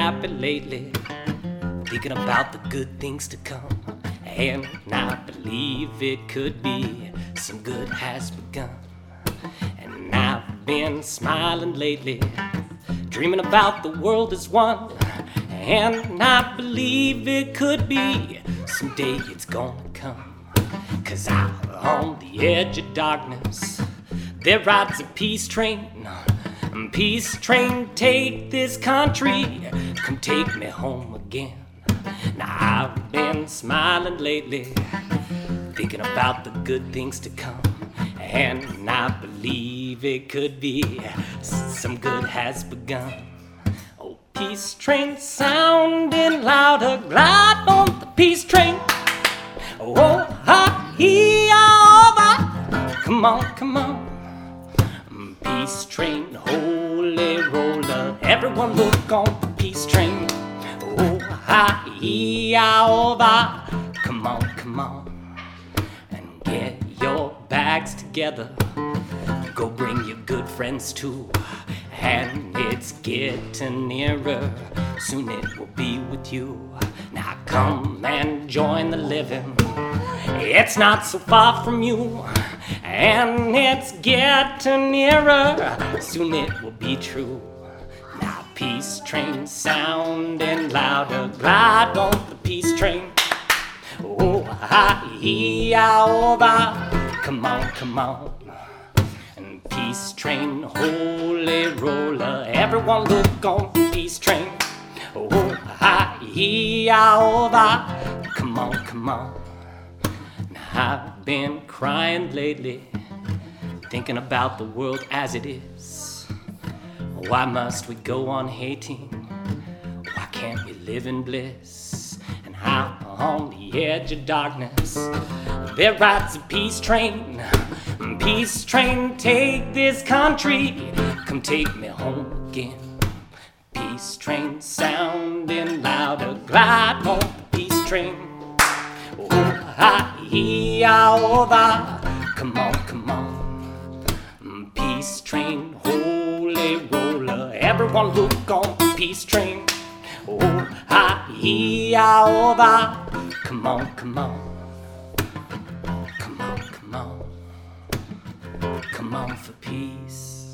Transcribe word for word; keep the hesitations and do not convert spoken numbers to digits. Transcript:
happy lately, thinking about the good things to come. And I believe it could be some good has begun. And I've been smiling lately, dreaming about the world as one. And I believe it could be someday it's gonna come. Cause out on the edge of darkness, there rides a peace train. Peace train, take this country, come take me home again. Now I've been smiling lately, thinking about the good things to come. And I believe it could be some good has begun. Oh, peace train sounding louder, glide on the peace train. Oh, ha, hee, ah, come on, come on. Peace train, holy roller, everyone look on the peace train. Oh, hi, yeah, oh, bye. Come on, come on, and get your bags together. Go bring your good friends too, and it's getting nearer. Soon it will be with you. Now come and join the living. It's not so far from you, and it's getting nearer. Soon it will be true. Now peace train sounding louder, glide on the peace train. Oh, hi, yeah, oh, bye. Come on, come on. And peace train, holy roller, everyone look on the peace train. Oh, hi, yeah, oh, bye. Come on, come on. I've been crying lately, thinking about the world as it is. Why must we go on hating? Why can't we live in bliss? And how on the edge of darkness, there rides a peace train. Peace train, take this country, come take me home again. Peace train sounding louder, glide on the peace train. Oh, hi, yeah, oh, bye. Come on, come on. Peace train, holy roller, everyone look on the peace train. Oh, hi, yeah, oh, bye. Come on, come on. Come on, come on. Come on for peace.